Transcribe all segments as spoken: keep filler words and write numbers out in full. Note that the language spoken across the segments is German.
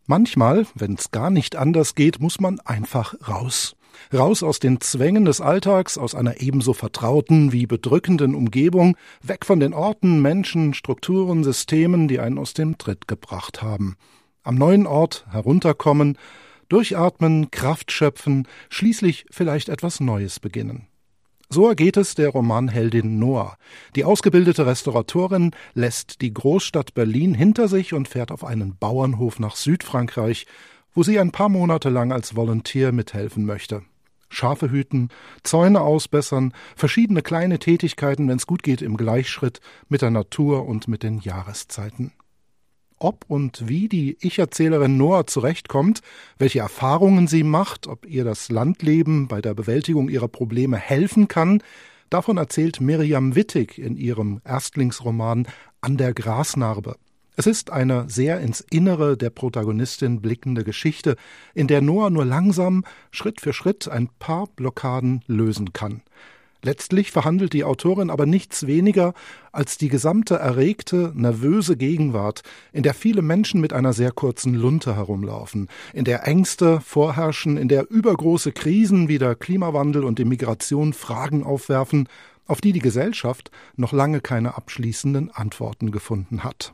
Manchmal, wenn's gar nicht anders geht, muss man einfach raus. Raus aus den Zwängen des Alltags, aus einer ebenso vertrauten wie bedrückenden Umgebung, weg von den Orten, Menschen, Strukturen, Systemen, die einen aus dem Tritt gebracht haben. Am neuen Ort herunterkommen, durchatmen, Kraft schöpfen, schließlich vielleicht etwas Neues beginnen. So ergeht es der Romanheldin Noah. Die ausgebildete Restauratorin lässt die Großstadt Berlin hinter sich und fährt auf einen Bauernhof nach Südfrankreich, wo sie ein paar Monate lang als Volunteer mithelfen möchte. Schafe hüten, Zäune ausbessern, verschiedene kleine Tätigkeiten, wenn es gut geht, im Gleichschritt mit der Natur und mit den Jahreszeiten. Ob und wie die Ich-Erzählerin Noah zurechtkommt, welche Erfahrungen sie macht, ob ihr das Landleben bei der Bewältigung ihrer Probleme helfen kann, davon erzählt Mirjam Wittig in ihrem Erstlingsroman An der Grasnarbe. Es ist eine sehr ins Innere der Protagonistin blickende Geschichte, in der Noah nur langsam, Schritt für Schritt ein paar Blockaden lösen kann. Letztlich verhandelt die Autorin aber nichts weniger als die gesamte erregte, nervöse Gegenwart, in der viele Menschen mit einer sehr kurzen Lunte herumlaufen, in der Ängste vorherrschen, in der übergroße Krisen wie der Klimawandel und die Migration Fragen aufwerfen, auf die die Gesellschaft noch lange keine abschließenden Antworten gefunden hat.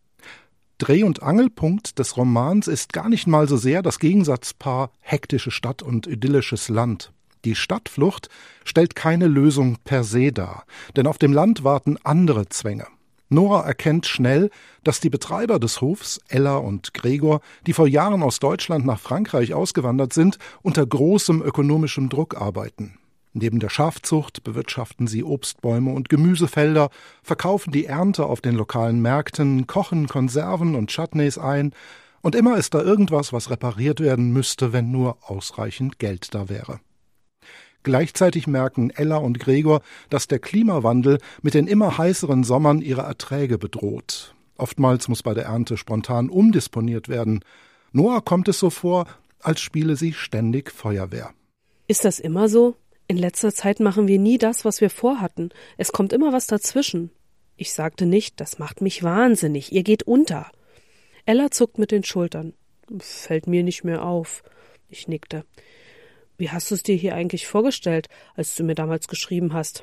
Dreh- und Angelpunkt des Romans ist gar nicht mal so sehr das Gegensatzpaar hektische Stadt und idyllisches Land. Die Stadtflucht stellt keine Lösung per se dar, denn auf dem Land warten andere Zwänge. Noah erkennt schnell, dass die Betreiber des Hofs, Ella und Gregor, die vor Jahren aus Deutschland nach Frankreich ausgewandert sind, unter großem ökonomischem Druck arbeiten. Neben der Schafzucht bewirtschaften sie Obstbäume und Gemüsefelder, verkaufen die Ernte auf den lokalen Märkten, kochen Konserven und Chutneys ein, und immer ist da irgendwas, was repariert werden müsste, wenn nur ausreichend Geld da wäre. Gleichzeitig merken Ella und Gregor, dass der Klimawandel mit den immer heißeren Sommern ihre Erträge bedroht. Oftmals muss bei der Ernte spontan umdisponiert werden. Noah kommt es so vor, als spiele sie ständig Feuerwehr. Ist das immer so? In letzter Zeit machen wir nie das, was wir vorhatten. Es kommt immer was dazwischen. Ich sagte nicht, das macht mich wahnsinnig, ihr geht unter. Ella zuckt mit den Schultern. Fällt mir nicht mehr auf. Ich nickte. Wie hast du es dir hier eigentlich vorgestellt, als du mir damals geschrieben hast?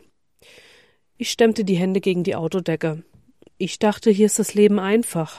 Ich stemmte die Hände gegen die Autodecke. Ich dachte, hier ist das Leben einfach.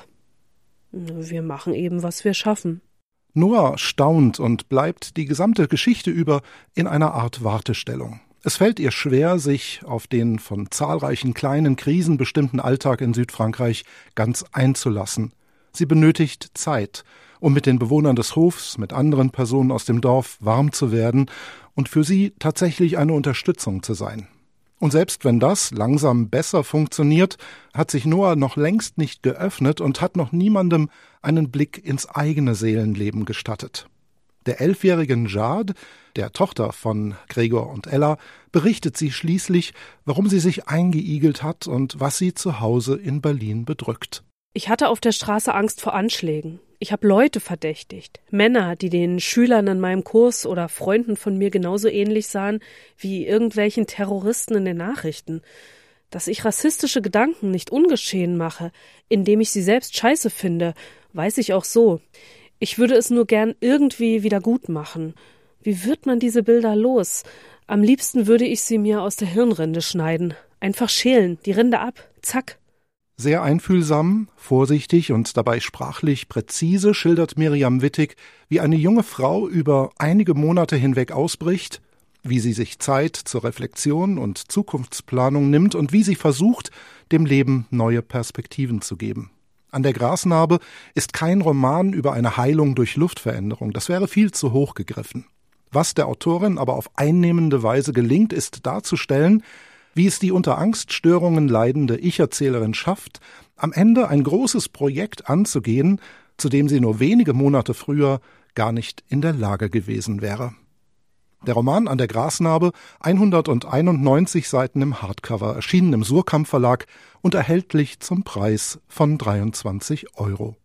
Wir machen eben, was wir schaffen. Noah staunt und bleibt die gesamte Geschichte über in einer Art Wartestellung. Es fällt ihr schwer, sich auf den von zahlreichen kleinen Krisen bestimmten Alltag in Südfrankreich ganz einzulassen. Sie benötigt Zeit, um mit den Bewohnern des Hofs, mit anderen Personen aus dem Dorf warm zu werden und für sie tatsächlich eine Unterstützung zu sein. Und selbst wenn das langsam besser funktioniert, hat sich Noah noch längst nicht geöffnet und hat noch niemandem einen Blick ins eigene Seelenleben gestattet. Der elfjährigen Jade, der Tochter von Gregor und Ella, berichtet sie schließlich, warum sie sich eingeigelt hat und was sie zu Hause in Berlin bedrückt. Ich hatte auf der Straße Angst vor Anschlägen. Ich habe Leute verdächtigt. Männer, die den Schülern an meinem Kurs oder Freunden von mir genauso ähnlich sahen wie irgendwelchen Terroristen in den Nachrichten. Dass ich rassistische Gedanken nicht ungeschehen mache, indem ich sie selbst scheiße finde, weiß ich auch so. Ich würde es nur gern irgendwie wieder gut machen. Wie wird man diese Bilder los? Am liebsten würde ich sie mir aus der Hirnrinde schneiden. Einfach schälen, die Rinde ab, zack. Sehr einfühlsam, vorsichtig und dabei sprachlich präzise schildert Mirjam Wittig, wie eine junge Frau über einige Monate hinweg ausbricht, wie sie sich Zeit zur Reflexion und Zukunftsplanung nimmt und wie sie versucht, dem Leben neue Perspektiven zu geben. An der Grasnarbe ist kein Roman über eine Heilung durch Luftveränderung, das wäre viel zu hoch gegriffen. Was der Autorin aber auf einnehmende Weise gelingt, ist darzustellen, wie es die unter Angststörungen leidende Ich-Erzählerin schafft, am Ende ein großes Projekt anzugehen, zu dem sie nur wenige Monate früher gar nicht in der Lage gewesen wäre. Der Roman An der Grasnarbe, hunderteinundneunzig Seiten im Hardcover, erschienen im Suhrkamp Verlag und erhältlich zum Preis von dreiundzwanzig Euro.